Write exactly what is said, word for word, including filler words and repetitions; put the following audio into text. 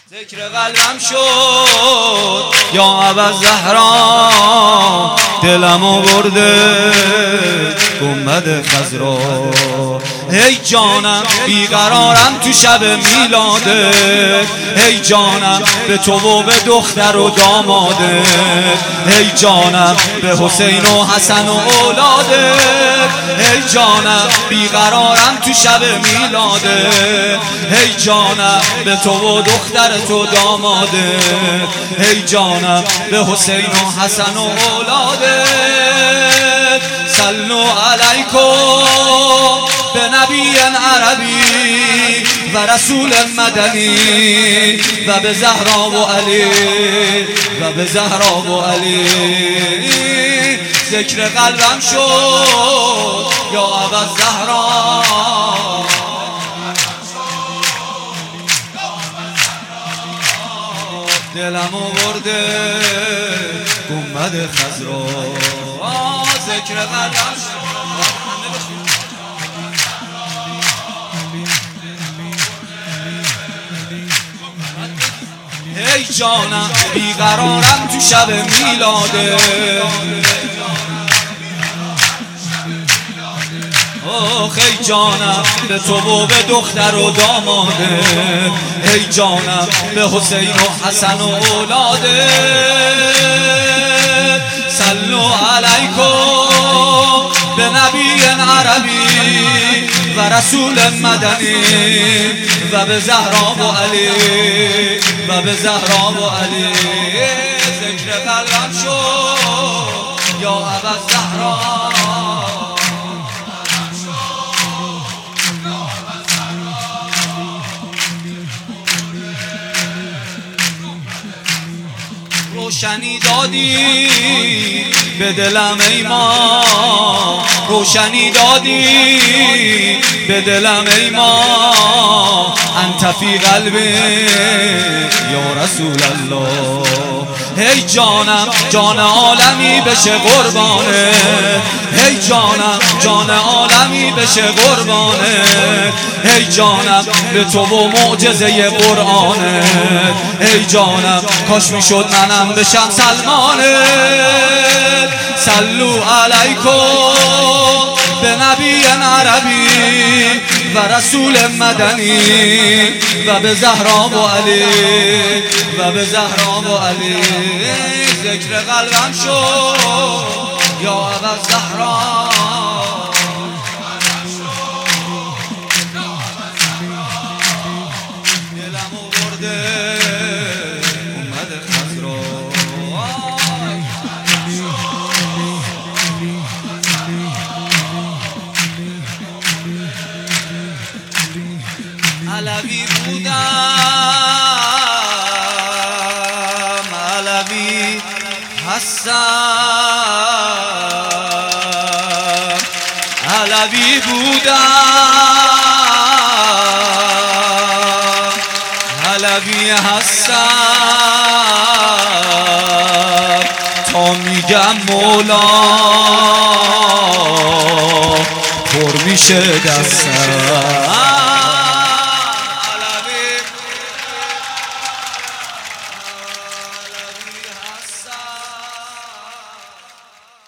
ذکر قلبم شد یا ابا زهرا، دلمو برده گنبد خضرا. ای جانم بیقرارم تو شب میلاده، ای جانم به تو و به دختر و داماده، ای جانم به حسین و حسن و اولاده، ای جانم بیقرارم تو شب میلاده، ای جانم به تو و دختر تو داماده، ای جانم به حسین و حسن و اولاده. صلوا علیکم به نبی عربی و رسول مدنی و به زهرا و علی و به زهرا و علی. ذکر قلبم شد یا ابا زهرا، دلمو برده گنبد خضرا. ذکر قلبم شد ای جانم بیقرارم تو شب میلاده، آخ ای جانم به تو و به دختر و داماده، ای جانم به حسین و حسن و اولاده. صلوا علیکم به نبی عربی و رسول مدنی و به زهرا و علی و به زهرا و علی. ذکر قلبم شد یا ابا زهرا، روشنی دادی به دلم ای ما، روشنی دادی به دلم ای ما، انت فی قلبی یا رسول الله. ای جانم جان عالمی بشه قربانه، ای جانم جان عالمی بشه قربانه، ای جانم به تو و معجزه قرآنه، ای جانم کاش میشد منم بشم سلمانه. صلوا علیکم به نبی عربی و رسول مدنی و به زهرا و علی و به زهرا و علی. ذکر قلبم شد یا ابا زهرا، دلمو برده گنبد خضرا. علوی بودم علوی هستم، علوی بودم علوی هستم، تا میگم مولا پر میشه دستم.